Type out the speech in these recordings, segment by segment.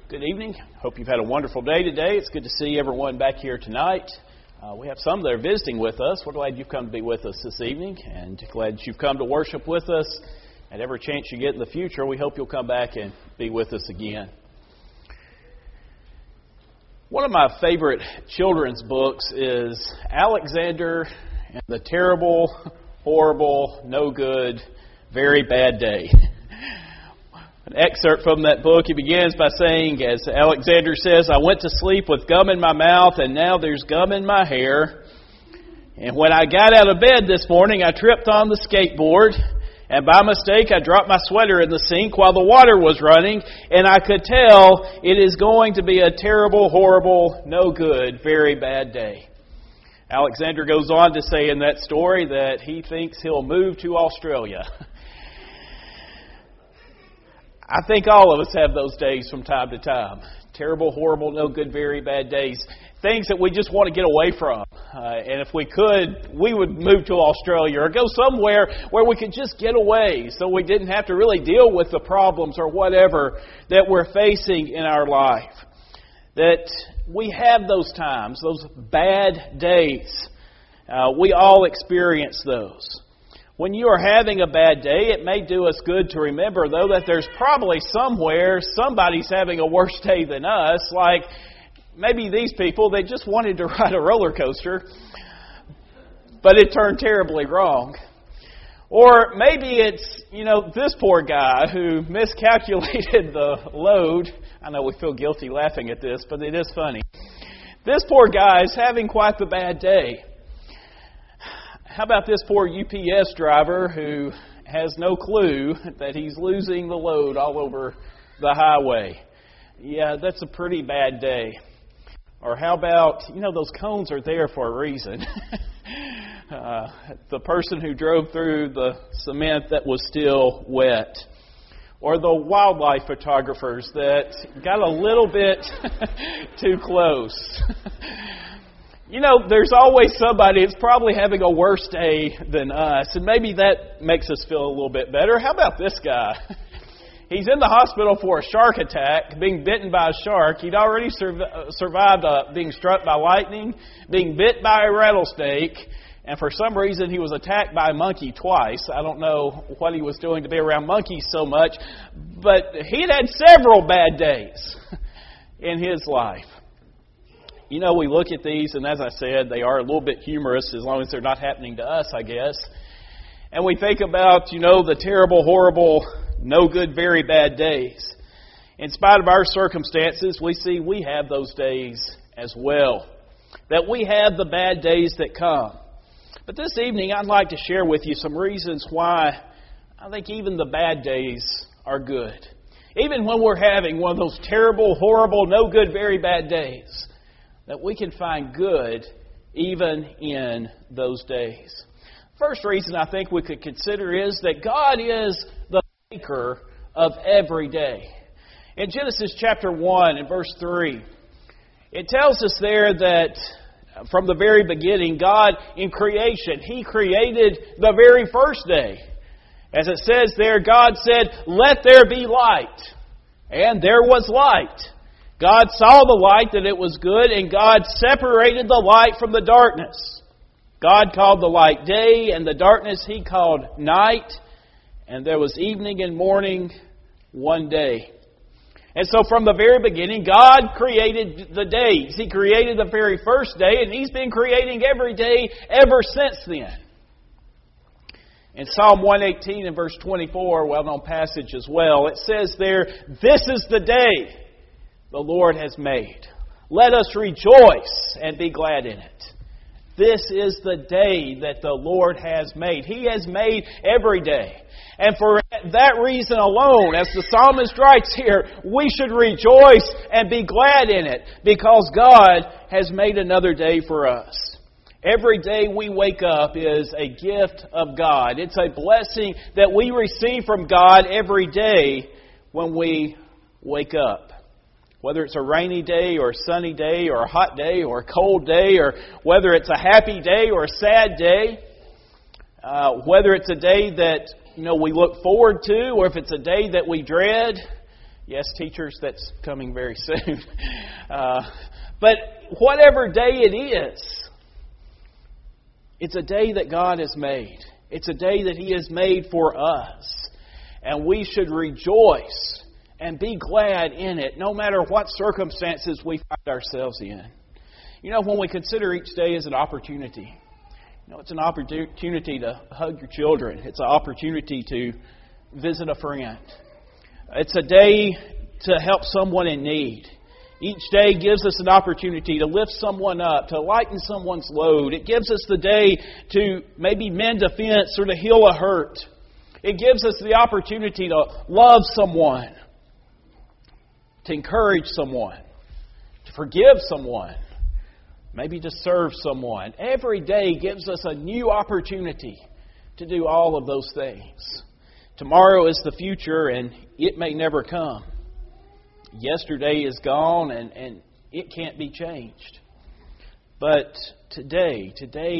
Good evening. Hope you've had a wonderful day today. It's good to see everyone back here tonight. We have some that are visiting with us. We're glad you've come to be with us this evening, and glad you've come to worship with us. At every chance you get in the future, we hope you'll come back and be with us again. One of my favorite children's books is Alexander and the Terrible, Horrible, No Good, Very Bad Day. An excerpt from that book, he begins by saying, as Alexander says, "I went to sleep with gum in my mouth, and now there's gum in my hair. And when I got out of bed this morning, I tripped on the skateboard, and by mistake I dropped my sweater in the sink while the water was running, and I could tell it is going to be a terrible, horrible, no good, very bad day." Alexander goes on to say in that story that he thinks he'll move to Australia. I think all of us have those days from time to time. Terrible, horrible, no good, very bad days. Things that we just want to get away from. And if we could, we would move to Australia or go somewhere where we could just get away so we didn't have to really deal with the problems or whatever that we're facing in our life. That we have those times, those bad days. We all experience those. When you are having a bad day, it may do us good to remember, though, that there's probably somewhere somebody's having a worse day than us. Like maybe these people, they just wanted to ride a roller coaster, but it turned terribly wrong. Or maybe it's, this poor guy who miscalculated the load. I know we feel guilty laughing at this, but it is funny. This poor guy is having quite the bad day. How about this poor UPS driver who has no clue that he's losing the load all over the highway? Yeah, that's a pretty bad day. Or how about, those cones are there for a reason. The person who drove through the cement that was still wet. Or the wildlife photographers that got a little bit too close. There's always somebody that's probably having a worse day than us, and maybe that makes us feel a little bit better. How about this guy? He's in the hospital for a shark attack, being bitten by a shark. He'd already survived being struck by lightning, being bit by a rattlesnake, and for some reason he was attacked by a monkey twice. I don't know what he was doing to be around monkeys so much, but he'd had several bad days in his life. We look at these, and as I said, they are a little bit humorous as long as they're not happening to us, I guess. And we think about, the terrible, horrible, no good, very bad days. In spite of our circumstances, we see we have those days as well. That we have the bad days that come. But this evening, I'd like to share with you some reasons why I think even the bad days are good. Even when we're having one of those terrible, horrible, no good, very bad days. That we can find good even in those days. First reason I think we could consider is that God is the maker of every day. In Genesis chapter 1 and verse 3, it tells us there that from the very beginning, God in creation, He created the very first day. As it says there, God said, "Let there be light." And there was light. God saw the light that it was good, and God separated the light from the darkness. God called the light day, and the darkness He called night. And there was evening and morning one day. And so from the very beginning, God created the days. He created the very first day, and He's been creating every day ever since then. In Psalm 118 and verse 24, well-known passage as well, it says there, "This is the day the Lord has made. Let us rejoice and be glad in it." This is the day that the Lord has made. He has made every day. And for that reason alone, as the psalmist writes here, we should rejoice and be glad in it because God has made another day for us. Every day we wake up is a gift of God. It's a blessing that we receive from God every day when we wake up. Whether it's a rainy day or a sunny day or a hot day or a cold day, or whether it's a happy day or a sad day, whether it's a day that we look forward to or if it's a day that we dread, Yes, teachers, that's coming very soon. But whatever day it is, it's a day that God has made. It's a day that He has made for us. And we should rejoice and be glad in it, no matter what circumstances we find ourselves in. You know, when we consider each day as an opportunity, it's an opportunity to hug your children. It's an opportunity to visit a friend. It's a day to help someone in need. Each day gives us an opportunity to lift someone up, to lighten someone's load. It gives us the day to maybe mend a fence or to heal a hurt. It gives us the opportunity to love someone, to encourage someone, to forgive someone, maybe to serve someone. Every day gives us a new opportunity to do all of those things. Tomorrow is the future, and it may never come. Yesterday is gone, and it can't be changed. But today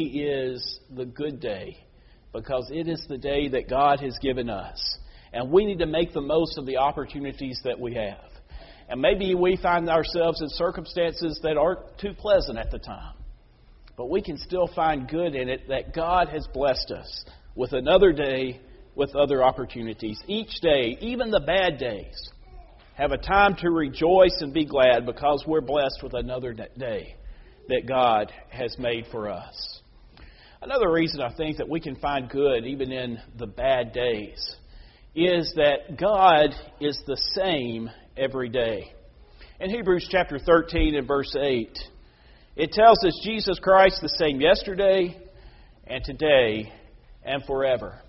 is the good day, because it is the day that God has given us. And we need to make the most of the opportunities that we have. And maybe we find ourselves in circumstances that aren't too pleasant at the time. But we can still find good in it, that God has blessed us with another day, with other opportunities. Each day, even the bad days, have a time to rejoice and be glad, because we're blessed with another day that God has made for us. Another reason I think that we can find good even in the bad days is that God is the same every day. In Hebrews chapter 13 and verse 8, it tells us Jesus Christ the same yesterday and today and forever.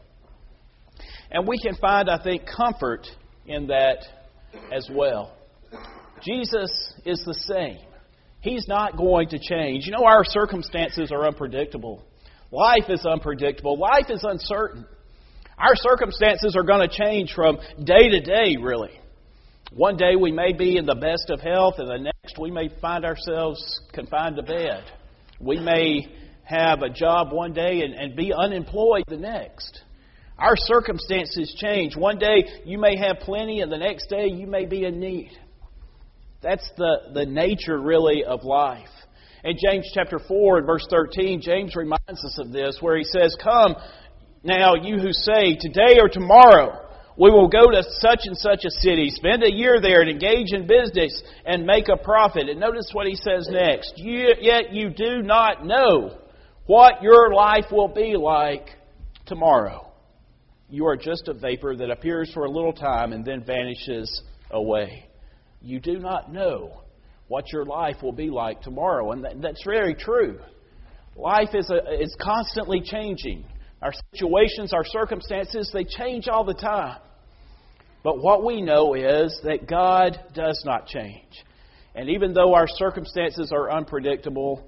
And we can find, I think, comfort in that as well. Jesus is the same. He's not going to change. You know, our circumstances are unpredictable. Life is unpredictable. Life is uncertain. Our circumstances are going to change from day to day, really. One day we may be in the best of health, and the next we may find ourselves confined to bed. We may have a job one day and be unemployed the next. Our circumstances change. One day you may have plenty, and the next day you may be in need. That's the nature, really, of life. In James chapter 4 and verse 13, James reminds us of this, where he says, "Come now, you who say, today or tomorrow, we will go to such and such a city, spend a year there, and engage in business, and make a profit." And notice what he says next. "Yet you do not know what your life will be like tomorrow. You are just a vapor that appears for a little time and then vanishes away." You do not know what your life will be like tomorrow. And that's very true. Life is constantly changing. Our situations, our circumstances, they change all the time. But what we know is that God does not change. And even though our circumstances are unpredictable,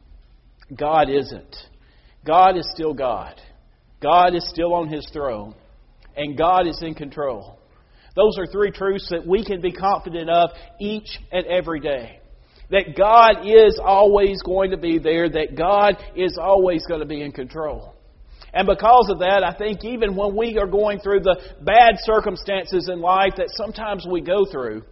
God isn't. God is still God. God is still on His throne. And God is in control. Those are three truths that we can be confident of each and every day. That God is always going to be there. That God is always going to be in control. And because of that, I think even when we are going through the bad circumstances in life that sometimes we go through,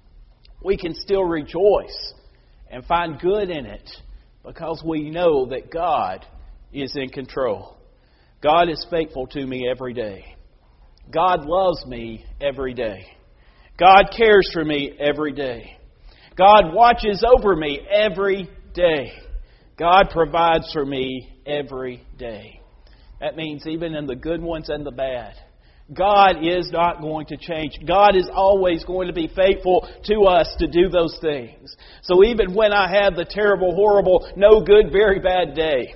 we can still rejoice and find good in it, because we know that God is in control. God is faithful to me every day. God loves me every day. God cares for me every day. God watches over me every day. God provides for me every day. That means even in the good ones and the bad. God is not going to change. God is always going to be faithful to us to do those things. So even when I have the terrible, horrible, no good, very bad day,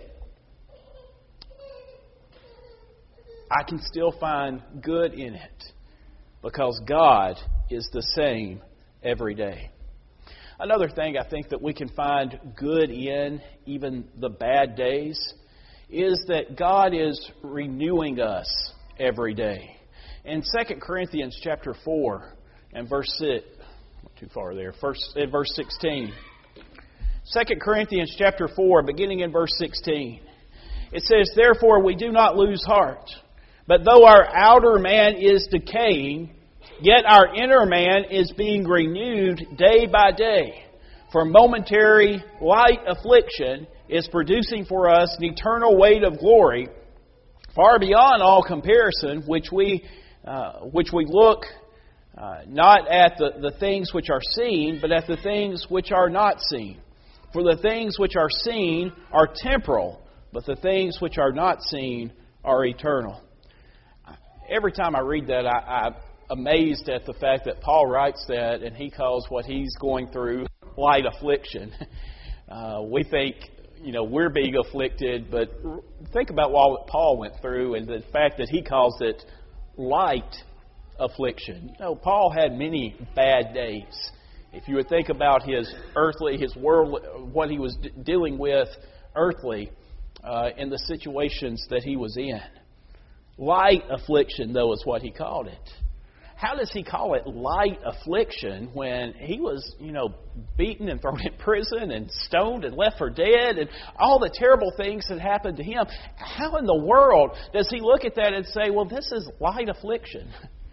I can still find good in it, because God is the same every day. Another thing I think that we can find good in, even the bad days, is that God is renewing us every day. In 2 Corinthians chapter 4 and verse 6, not too far there, verse 16. 2 Corinthians chapter 4, beginning in verse 16. It says, "Therefore we do not lose heart. But though our outer man is decaying, Yet our inner man is being renewed day by day. For momentary light affliction is producing for us an eternal weight of glory, far beyond all comparison, which we look not at the things which are seen, but at the things which are not seen. For the things which are seen are temporal, but the things which are not seen are eternal. Every time I read that, I'm amazed at the fact that Paul writes that, and he calls what he's going through light affliction. We think, we're being afflicted, but think about what Paul went through and the fact that he calls it light affliction. Paul had many bad days. If you would think about his world, what he was dealing with earthly in the situations that he was in. Light affliction, though, is what he called it. How does he call it light affliction when he was, beaten and thrown in prison and stoned and left for dead and all the terrible things that happened to him? How in the world does he look at that and say, well, this is light affliction?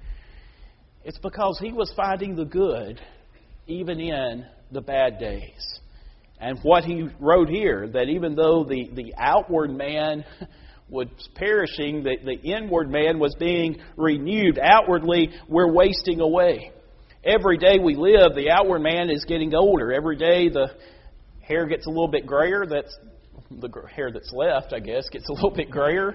It's because he was finding the good even in the bad days. And what he wrote here, that even though the outward man was perishing, the inward man was being renewed. Outwardly, we're wasting away. Every day we live, the outward man is getting older. Every day the hair gets a little bit grayer. That's the hair that's left, I guess, gets a little bit grayer.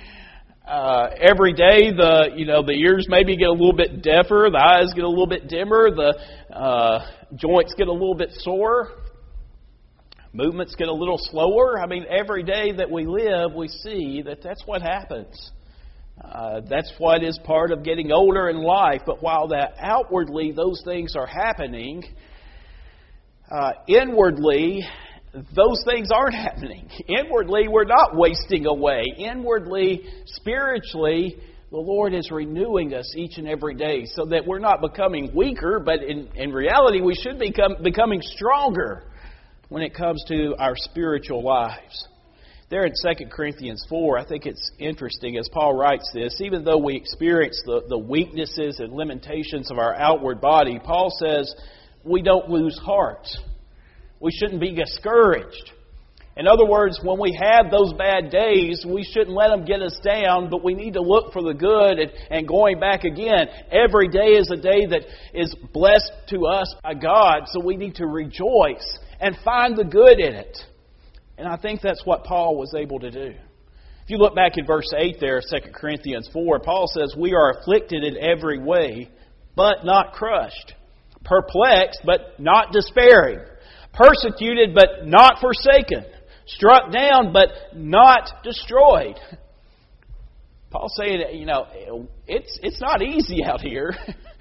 Every day the ears maybe get a little bit deafer, the eyes get a little bit dimmer, the joints get a little bit sore. Movements get a little slower. Every day that we live, we see that that's what happens. That's what is part of getting older in life. But while that outwardly those things are happening, inwardly those things aren't happening. Inwardly, we're not wasting away. Inwardly, spiritually, the Lord is renewing us each and every day so that we're not becoming weaker, but in reality, we should be becoming stronger when it comes to our spiritual lives. There in 2 Corinthians 4, I think it's interesting as Paul writes this, even though we experience the weaknesses and limitations of our outward body, Paul says we don't lose heart. We shouldn't be discouraged. In other words, when we have those bad days, we shouldn't let them get us down, but we need to look for the good and going back again. Every day is a day that is blessed to us by God, so we need to rejoice and find the good in it. And I think that's what Paul was able to do. If you look back in verse 8 there, 2 Corinthians 4, Paul says, we are afflicted in every way, but not crushed. Perplexed, but not despairing. Persecuted, but not forsaken. Struck down, but not destroyed. Paul's saying, it's not easy out here.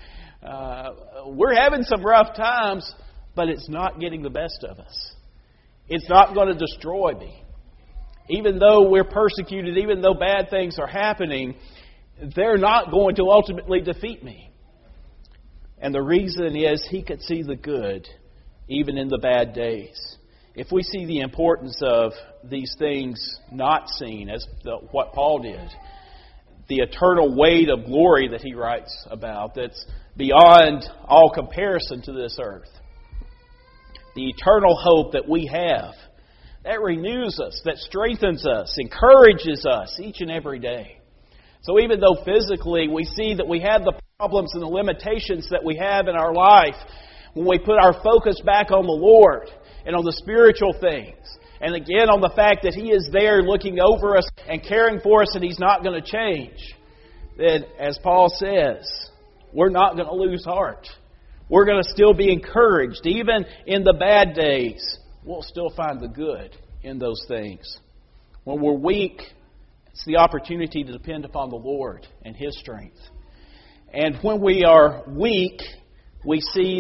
We're having some rough times, but it's not getting the best of us. It's not going to destroy me. Even though we're persecuted, even though bad things are happening, they're not going to ultimately defeat me. And the reason is he could see the good even in the bad days. If we see the importance of these things not seen, as what Paul did, the eternal weight of glory that he writes about that's beyond all comparison to this earth, the eternal hope that we have, that renews us, that strengthens us, encourages us each and every day. So even though physically we see that we have the problems and the limitations that we have in our life, when we put our focus back on the Lord and on the spiritual things, and again on the fact that He is there looking over us and caring for us and He's not going to change, then as Paul says, we're not going to lose heart. We're going to still be encouraged. Even in the bad days, we'll still find the good in those things. When we're weak, it's the opportunity to depend upon the Lord and His strength. And when we are weak, we see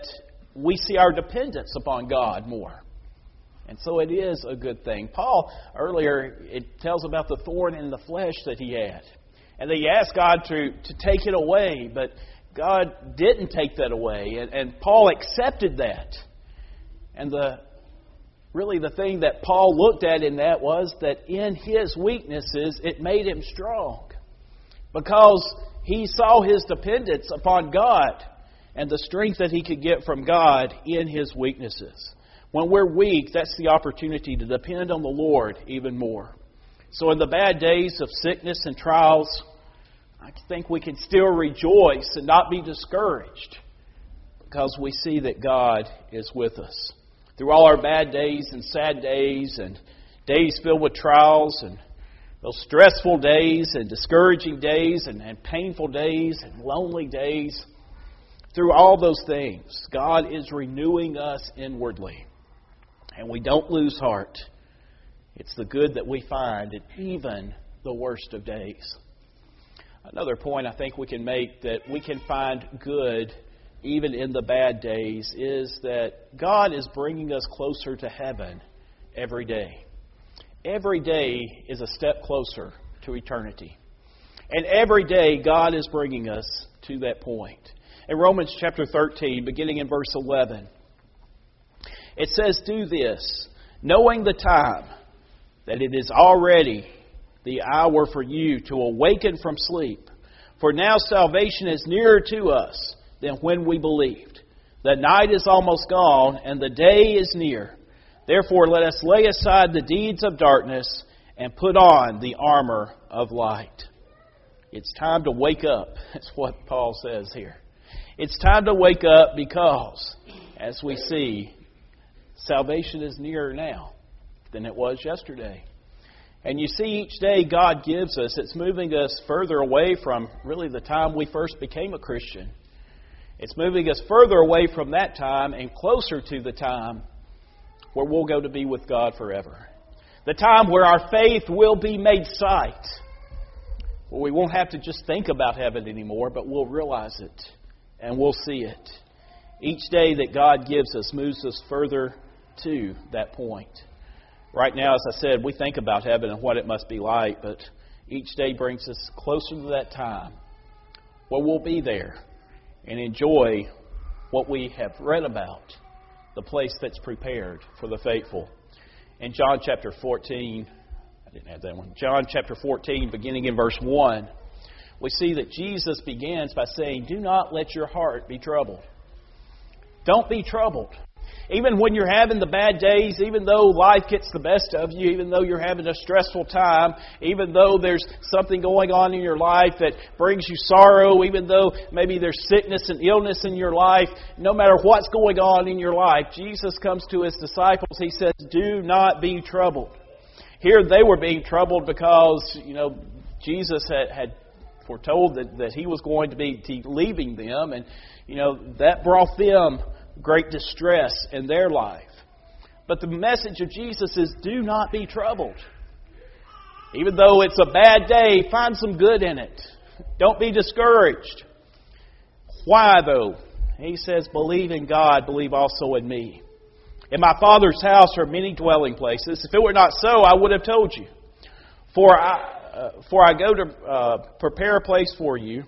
our dependence upon God more. And so it is a good thing. Paul, earlier, it tells about the thorn in the flesh that he had. And he asked God to take it away, but God didn't take that away. And Paul accepted that. And the thing that Paul looked at in that was that in his weaknesses, it made him strong. Because he saw his dependence upon God and the strength that he could get from God in his weaknesses. When we're weak, that's the opportunity to depend on the Lord even more. So in the bad days of sickness and trials, I think we can still rejoice and not be discouraged because we see that God is with us. Through all our bad days and sad days and days filled with trials and those stressful days and discouraging days and painful days and lonely days, through all those things, God is renewing us inwardly. And we don't lose heart. It's the good that we find in even the worst of days. Another point I think we can make that we can find good even in the bad days is that God is bringing us closer to heaven every day. Every day is a step closer to eternity. And every day God is bringing us to that point. In Romans chapter 13, beginning in verse 11, it says, "Do this, knowing the time, that it is already the hour for you to awaken from sleep. For now salvation is nearer to us than when we believed. The night is almost gone, and the day is near. Therefore let us lay aside the deeds of darkness and put on the armor of light." It's time to wake up. That's what Paul says here. It's time to wake up because, as we see, salvation is nearer now than it was yesterday. And you see, each day God gives us, it's moving us further away from really the time we first became a Christian. It's moving us further away from that time and closer to the time where we'll go to be with God forever. The time where our faith will be made sight. Where we won't have to just think about heaven anymore, but we'll realize it and we'll see it. Each day that God gives us moves us further to that point. Right now, as I said, we think about heaven and what it must be like, but each day brings us closer to that time where we'll be there and enjoy what we have read about, the place that's prepared for the faithful. In John chapter 14, John chapter 14, beginning in verse 1, we see that Jesus begins by saying, "Do not let your heart be troubled." Don't be troubled. Even when you're having the bad days, even though life gets the best of you, even though you're having a stressful time, even though there's something going on in your life that brings you sorrow, even though maybe there's sickness and illness in your life, no matter what's going on in your life, Jesus comes to His disciples. He says, "Do not be troubled." Here they were being troubled because, Jesus had foretold that He was going to be leaving them, and, that brought them great distress in their life. But the message of Jesus is, do not be troubled. Even though it's a bad day, find some good in it. Don't be discouraged. Why, though? He says, believe in God, believe also in me. In my Father's house are many dwelling places. If it were not so, I would have told you. For I go to prepare a place for you.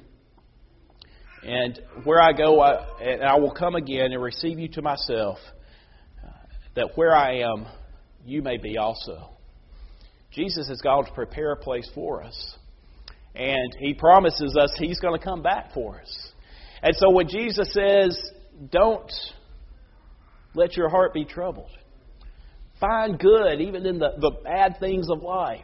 And where I go, I will come again and receive you to myself, that where I am, you may be also. Jesus has gone to prepare a place for us. And He promises us He's going to come back for us. And so when Jesus says, don't let your heart be troubled. Find good even in the bad things of life.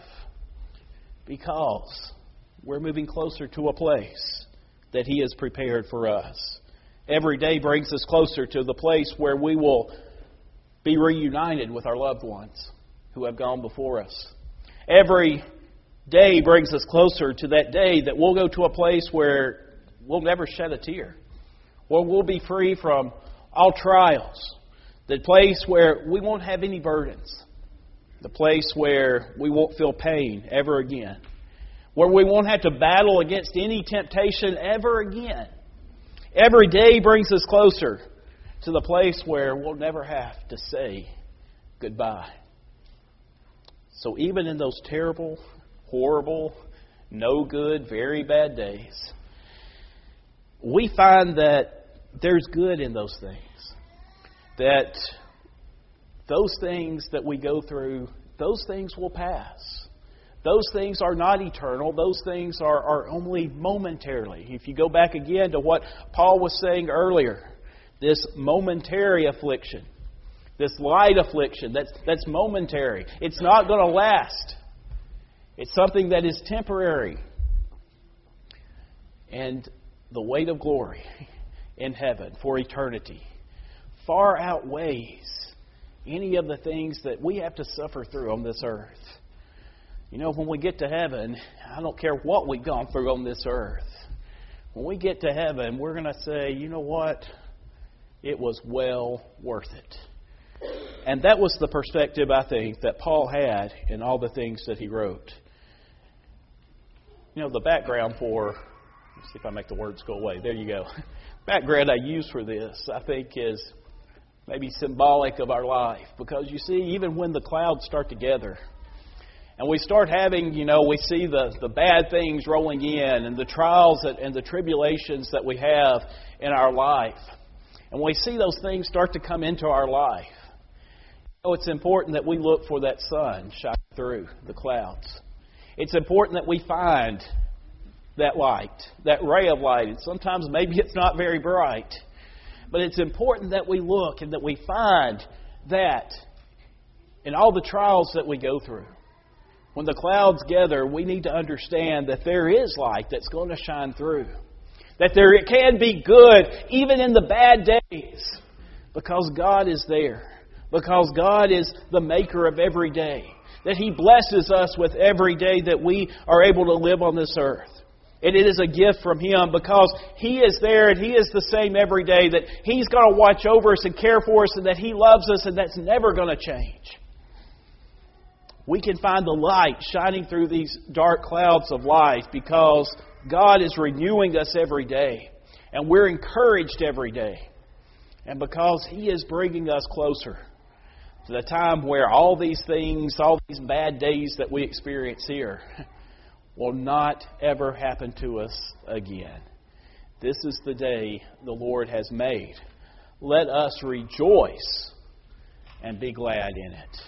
Because we're moving closer to a place that He has prepared for us. Every day brings us closer to the place where we will be reunited with our loved ones who have gone before us. Every day brings us closer to that day that we'll go to a place where we'll never shed a tear. Where we'll be free from all trials. The place where we won't have any burdens. The place where we won't feel pain ever again. Where we won't have to battle against any temptation ever again. Every day brings us closer to the place where we'll never have to say goodbye. So even in those terrible, horrible, no good, very bad days, we find that there's good in those things. That those things that we go through, those things will pass. those things are not eternal. Those things are only momentarily. If you go back again to what Paul was saying earlier, this momentary affliction, this light affliction, that's momentary. It's not going to last. It's something that is temporary. And the weight of glory in heaven for eternity far outweighs any of the things that we have to suffer through on this earth. You know, when we get to heaven, I don't care what we've gone through on this earth. When we get to heaven, we're going to say, you know what? It was well worth it. And that was the perspective, I think, that Paul had in all the things that he wrote. You know, the background for... Let's see if I make the words go away. There you go. Background I use for this, I think, is maybe symbolic of our life. Because you see, even when the clouds start to gather, and we start having, we see the bad things rolling in, and the trials and the tribulations that we have in our life, and we see those things start to come into our life, it's important that we look for that sun shining through the clouds. It's important that we find that light, that ray of light. And sometimes maybe it's not very bright. But it's important that we look and that we find that in all the trials that we go through. When the clouds gather, we need to understand that there is light that's going to shine through. That it can be good even in the bad days. Because God is there. Because God is the maker of every day. That He blesses us with every day that we are able to live on this earth. And it is a gift from Him because He is there and He is the same every day. That He's going to watch over us and care for us and that He loves us and that's never going to change. We can find the light shining through these dark clouds of life because God is renewing us every day. And we're encouraged every day. And because He is bringing us closer to the time where all these things, all these bad days that we experience here will not ever happen to us again. This is the day the Lord has made. Let us rejoice and be glad in it.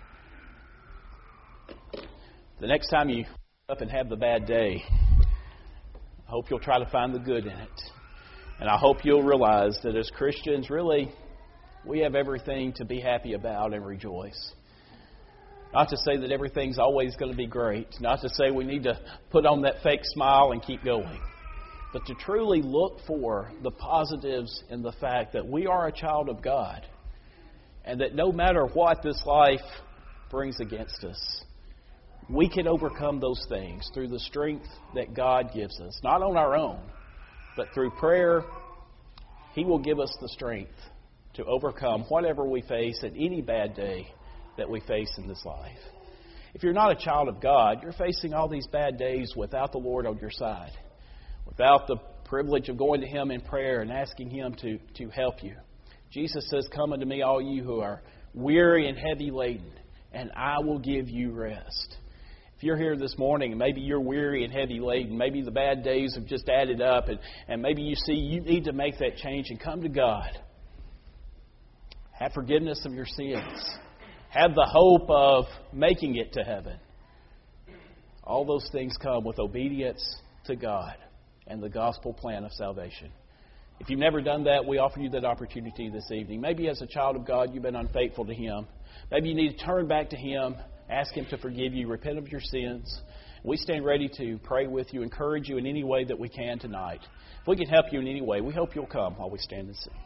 The next time you up and have the bad day, I hope you'll try to find the good in it. And I hope you'll realize that as Christians, really, we have everything to be happy about and rejoice. Not to say that everything's always going to be great. Not to say we need to put on that fake smile and keep going. But to truly look for the positives in the fact that we are a child of God. And that no matter what this life brings against us, we can overcome those things through the strength that God gives us. Not on our own, but through prayer. He will give us the strength to overcome whatever we face in any bad day that we face in this life. If you're not a child of God, you're facing all these bad days without the Lord on your side. Without the privilege of going to Him in prayer and asking Him to help you. Jesus says, "Come unto me, all you who are weary and heavy laden, and I will give you rest." If you're here this morning and maybe you're weary and heavy laden, maybe the bad days have just added up, and maybe you see you need to make that change and come to God. Have forgiveness of your sins. Have the hope of making it to heaven. All those things come with obedience to God and the gospel plan of salvation. If you've never done that, we offer you that opportunity this evening. Maybe as a child of God, you've been unfaithful to Him. Maybe you need to turn back to Him, ask Him to forgive you, repent of your sins. We stand ready to pray with you, encourage you in any way that we can tonight. If we can help you in any way, we hope you'll come while we stand and sing.